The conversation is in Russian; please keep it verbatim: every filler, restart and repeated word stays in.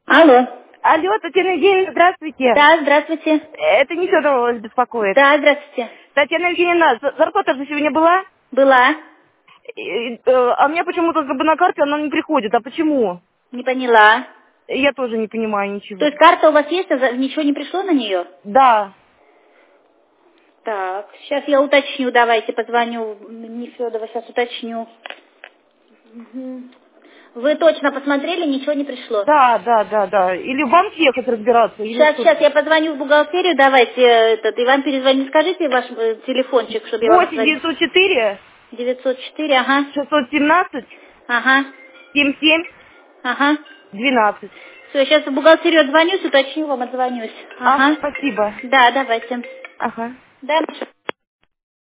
Алло. Алло, Татьяна Евгеньевна, здравствуйте. Да, здравствуйте. Это не Федорова вас беспокоит. Да, здравствуйте. Татьяна Евгеньевна, за- зарплата же сегодня была? Была. И, э, а у меня почему-то как бы на карте она не приходит. А почему? Не поняла. Я тоже не понимаю ничего. То есть карта у вас есть, а за- ничего не пришло на нее? Да. Так, сейчас я уточню, давайте позвоню Нефедова, сейчас уточню. Мгм. Вы точно посмотрели, ничего не пришло? Да, да, да, да. Или в банк ехать разбираться. Или Сейчас, что? сейчас я позвоню в бухгалтерию, давайте, э, этот, и вам перезвоню. Скажите ваш э, телефончик, чтобы я вам восемь позвонила. девятьсот четыре девятьсот четыре, ага, шестьсот семнадцать ага, семьдесят семь ага. двенадцать. Все, сейчас в бухгалтерию отзвонюсь, уточню вам, отзвонюсь. Ага, Ага. спасибо. Да, давайте. Ага. Да, Маша.